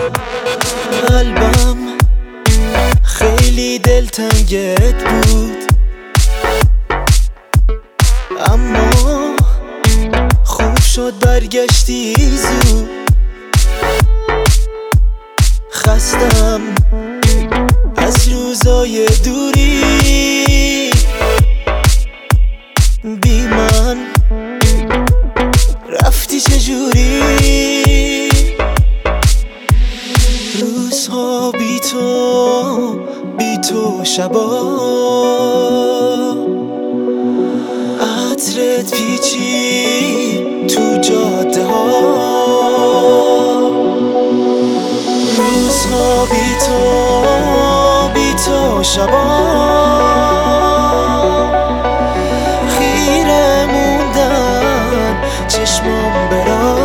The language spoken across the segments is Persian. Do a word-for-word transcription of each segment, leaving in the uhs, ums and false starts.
قلبم خیلی دلتنگت بود، اما خوب شد برگشتی زود. خستم از روزای دوری، بی من رفتی چجوری؟ روزها بی تو، بی تو شبا عطرت پیچی تو جاده ها. روزها بی تو، بی تو شبا خیره موندن چشمام برا.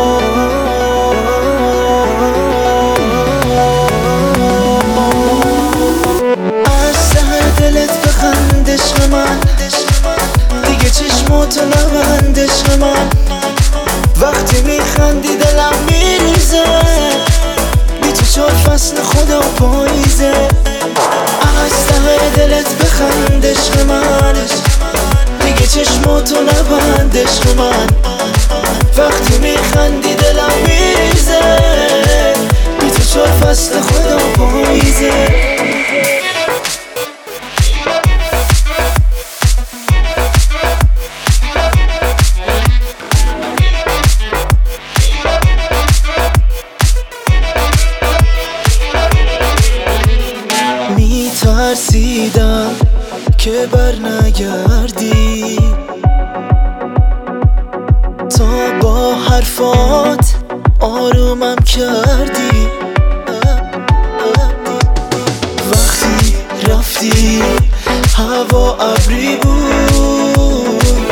از ته دلت بخند عشق من، دیگه چشماتو نبند عشق من. وقتی میخندی دلم میریزه، بی تو چار فصل خدا پاییزه. از ته دلت بخند عشق من، دیگه چشماتو نبند عشق من. وقتی میخندی دلم میریزه، بی تو چار فصل خدا پاییزه. ترسیدم که بر نگردی، تا با حرفات آرومم کردی. وقتی رفتی هوا ابری بود،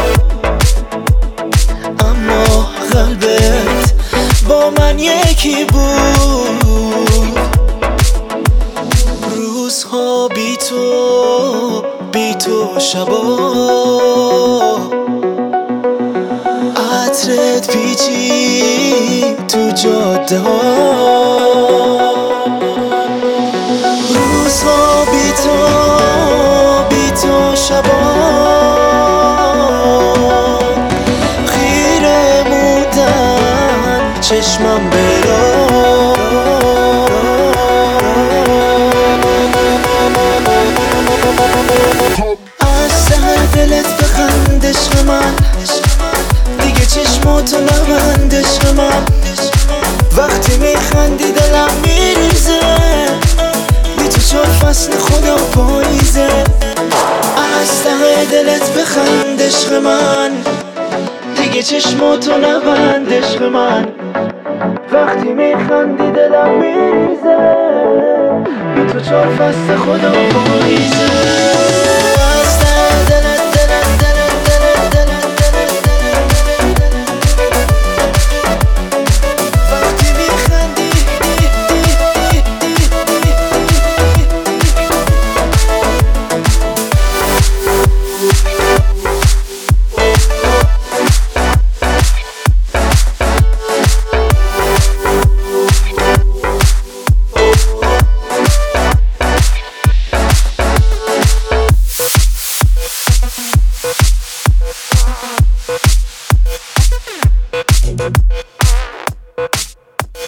اما قلبت با من یکی بود. روزها بی تو، بی تو شبا عطرت پیچی تو جاده ها. روزها بی تو، بی تو شبا خیره موندن چشمم برا. از ته دلت بخند عشق من، دیگه چشماتو نبند عشق من. وقتی میخندی دلم میریزه، بی تو چار فصل خدا پاییزه. از ته دلت بخند عشق من، دیگه چشماتو نبند عشق من. وقتی میخندی دلم میریزه، بی تو چار فصل خدا پاییزه.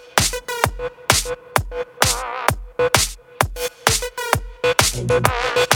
Bye.